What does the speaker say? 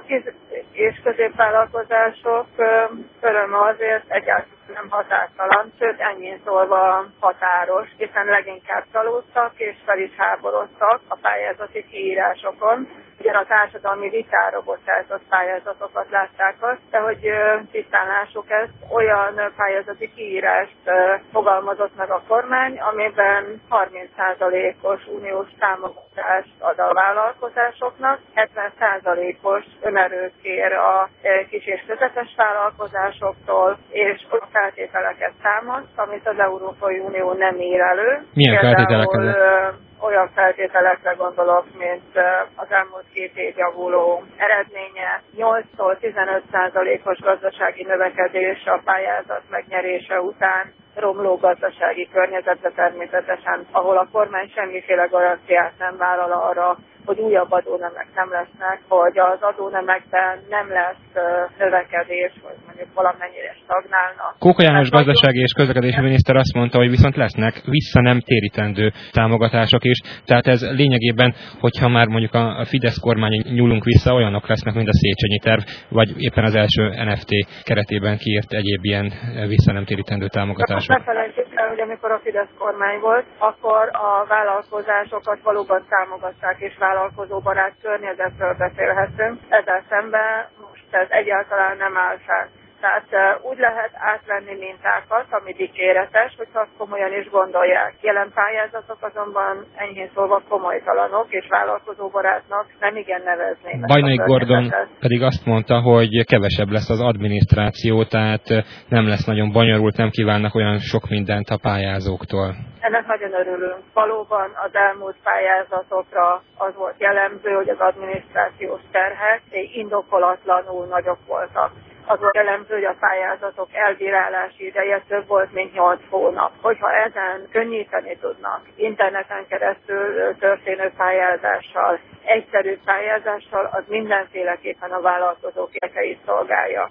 kis és középvállalkozások öröme azért egyáltalán nem határtalan, sőt enyhén szólva határos, hiszen leginkább csalódtak és fel is háborodtak a pályázati kiírásokon. Ugyan a társadalmi vitára bocsájtott pályázatokat látták azt, de hogy tisztán lássuk ezt, olyan pályázati kiírást fogalmazott meg a kormány, amiben 30%-os uniós támogatást ad a vállalkozásoknak, 70%-os önerőt kér a kis és közepes vállalkozásoktól, és olyan feltételeket támaszt, amit az Európai Unió nem ír elő. Milyen feltételek ezek? Olyan feltételekre gondolok, mint az elmúlt 2 év javuló eredménye, 8-tól 15%-os gazdasági növekedés a pályázat megnyerése után, romló gazdasági környezetbe természetesen, ahol a kormány semmiféle garanciát nem vállal arra, hogy újabb adónemek nem lesznek, hogy az adónemekben nem lesz növekedés, vagy mondjuk valamennyire stagnálnak. Kóka János gazdasági és közlekedési miniszter azt mondta, hogy viszont lesznek vissza nem térítendő támogatások is. Tehát ez lényegében, hogyha már mondjuk a Fidesz kormány nyúlunk vissza, olyanok lesznek, mint a Széchenyi terv, vagy éppen az első NFT keretében kiírt egyéb ilyen vissza nem térítendő támogatások. Ne felejtsük el, hogy amikor a Fidesz kormány volt, akkor a vállalkozásokat valóban támogatták, és vállalkozóbarát környezetről beszélhetünk. Ezzel szemben most ez egyáltalán nem áll fel. Tehát úgy lehet átvenni mintákat, ami dicséretes, hogyha azt komolyan is gondolják. Jelen pályázatok azonban enyhén szólva komolytalanok, és vállalkozóbarátnak nem igen nevezném. Bajnai Gordon pedig azt mondta, hogy kevesebb lesz az adminisztráció, tehát nem lesz nagyon bonyolult, nem kívánnak olyan sok mindent a pályázóktól. Ennek nagyon örülünk. Valóban az elmúlt pályázatokra az volt jellemző, hogy az adminisztrációs terhek indokolatlanul nagyok voltak. Az volt jellemző, hogy a pályázatok elbírálási ideje több volt, mint 8 hónap. Hogyha ezen könnyíteni tudnak, interneten keresztül történő pályázással, egyszerű pályázással, az mindenféleképpen a vállalkozók érdekeit szolgálja.